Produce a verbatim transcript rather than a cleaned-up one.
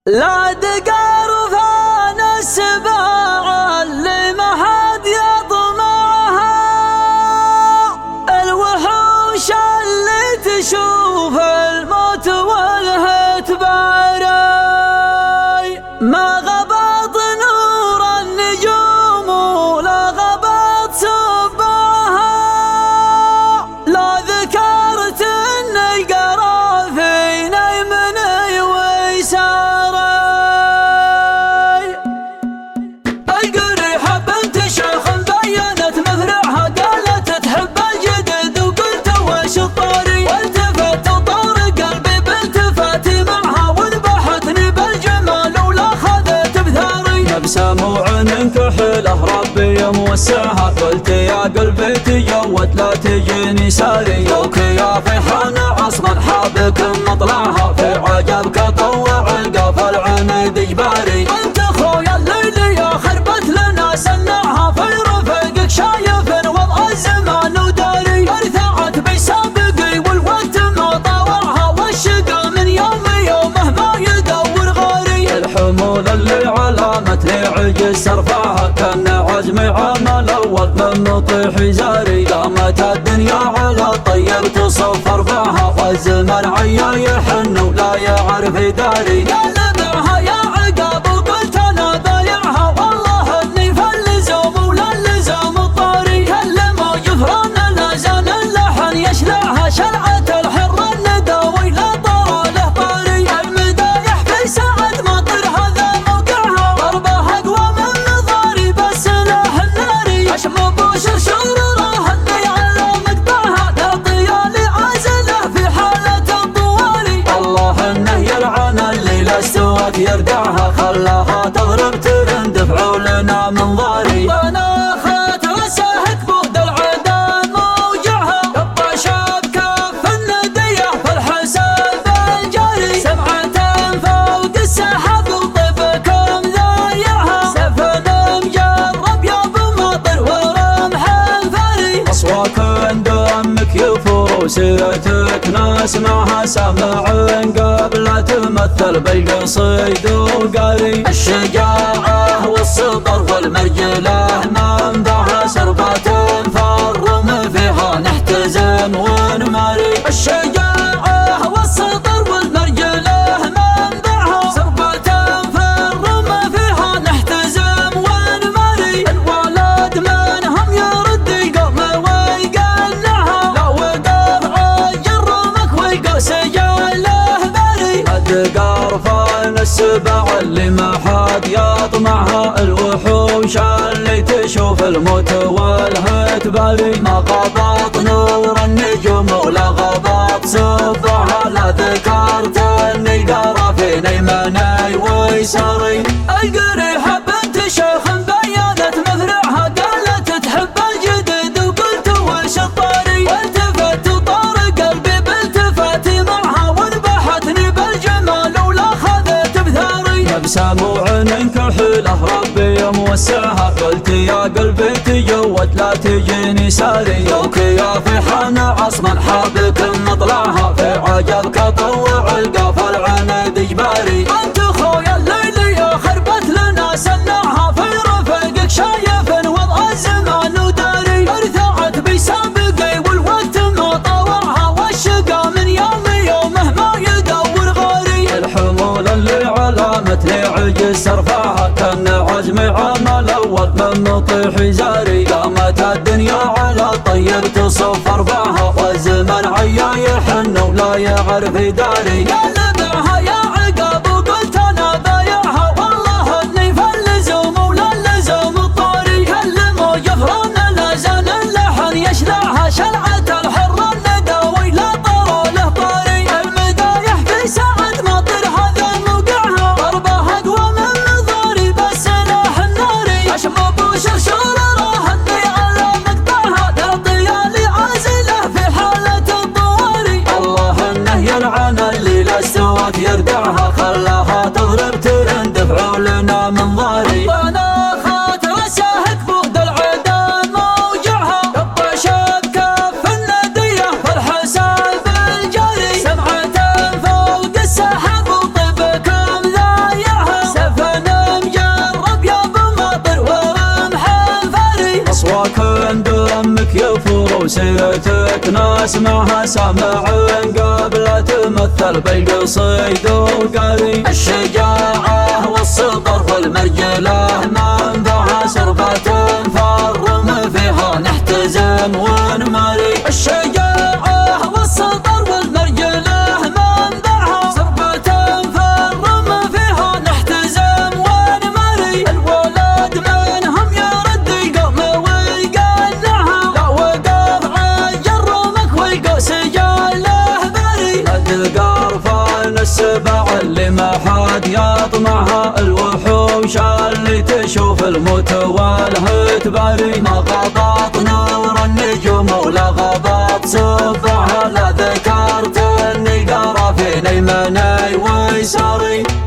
لا دقار فان السباع اللي ما حد يطمعها، الوحوش اللي تشوف الموت والهتباري، ما غبط نور النجوم ولا غبط سباها، لا ذكرت اني قرا في نيمني ويساري. القريحة بنت شيخ بينت مفرعها، قالت تحب الجدد وقلت وش الطاري، والتفت وطار قلبي بالتفاتي معها، وذبحتني بالجمال ولا خذت بثاري. نبسم وعين كحله ربي موسعها، قلت يا قلبي تجود لا تجيني ساري، لوك يا فيحان عصما حابك مطلعها، في عجبك طوع القفل عنيد اجباري. انت خويا الليل يا خربت لنا سنعها، في رفقك شايف وضع الزمان وداري، ارتعت بسابقي والوقت ما طاوعها، والشقا من يوم يومه ما يدور غاري. الحمول اللي علامة لي عجز سرفعها، كان عزمي عمل اول من مطيح زاري، قامت الدنيا على طيب تصف اربعها، والزمن عيا يحن ولا يعرف يداري. قلبها يا عقاب وقلت انا بايعها، والله اني فاللزوم ولا اللزوم الطاري، كلموا جفران لا زال اللحن يشلعها، شلعة الحر النداوي لا طار له طاري. المدايح في ساعة مطر هذا موقعها، ضربه اقوى من نظاري بالسلاح الناري، اشم ابو شرشور راهني على مقطعها، لطيالي عازله في حالة الطواري. الله انه يلعن اللي استوت يردعها، خلاها تضرب ترندف عولنا من ضاري. طناخت رسهك بود العدا موجعها، قطع شبكة في الندية في الحساب الجاري، سبعة فوق السحاب وطيبكم ذايعها، سفن مجرب يا ابو مطر ورمح فاري. اصواك عند امك يفور سيرتك نسمعها، سامعين قبل تمثل بالقصيد وقاري. الشجاعة والصبر والمرجلة منبعها، سربات فالرم فيها نحتزم ونماري. الشجاعة والصبر والمرجلة منبعها، سربات فالرم فيها نحتزم ونماري. الولد منهم يرد قوم ويقنعها، لا وقف عجل رمك ويقاس جاله باري. الدقار فان السبع اللي ما حد يطمعها، الوحوش اللي تشوف الموت والهتباري، ما غبط نور النجوم ولا غبط سبعها، لا ذكرت اني قرا في نيمني ويساري. القريحة بنت شيخ بينت مفرعها، قالت تحب الجدد وقلت وش الطاري، والتفت وطار قلبي بالتفاتي معها، وذبحتني بالجمال ولا خذت بثاري. نبسم وعين كحله ربي موسعها، قلت يا قلبي تجود لا تجيني ساري، لوك يا فيحان عصما حابك مطلعها، في عجبك طوع القفل عنيد اجباري. انت خويا الليل يا خربت لنا سنعها، في رفقك شايف وضع الزمان وداري، ارتعت بسابقي والوقت ما طاوعها، والشقا من يوم يومه ما يدور غاري. الحمول اللي علامة لي عجز سرفعها، كان عزمي عمل اول من مطيح زاري، قامت الدنيا على طيب تصف اربعها، والزمن عيا يحن ولا يعرف يداري. قلبها يا عقاب وقلت انا بايعها، والله اني فاللزوم ولا اللزوم الطاري، كلموا جفران لا زال اللحن يشلعها، شلعة الحر النداوي لا طار له طاري. المدايح في ساعة مطر هذا موقعها، ضربه اقوى من نظاري بالسلاح الناري، اشم ابو شرشور راهني على مقطعها، لطيالي عازله في حالة الطواري. الله انه يلعن اللي لست فروسيتك نسمعها سامعين قبل تمثل بالقصيد وقاري. الشجاعة والصبر والمرجلة منبعها سربة فرم فيها نحتزم ونماري. الشجاعة والصبر والمرجلة منبعها سربة فرم فيها نحتزم ونماري. الولد منهم يرد يقوم ويقلعها، لا وقف عجل رمك ويقوس جاله بري. القرفان السبع اللي ما حد يطمعها، الوحوش اللي تشوف الموت والها تباري. ما غضط نور النجوم ولا غضط سبعها، لا ذكرت اني قرا في نيماني ويساري.